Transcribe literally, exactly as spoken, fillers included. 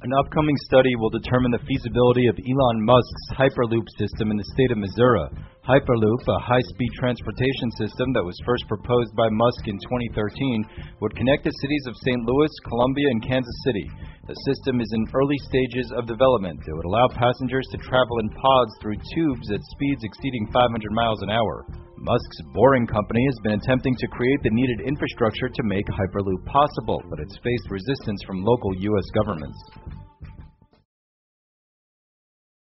An upcoming study will determine the feasibility of Elon Musk's Hyperloop system in the state of Missouri. Hyperloop, a high-speed transportation system that was first proposed by Musk in twenty thirteen, would connect the cities of Saint Louis, Columbia, and Kansas City. The system is in early stages of development. It would allow passengers to travel in pods through tubes at speeds exceeding five hundred miles an hour. Musk's Boring Company has been attempting to create the needed infrastructure to make Hyperloop possible, but it's faced resistance from local U S governments.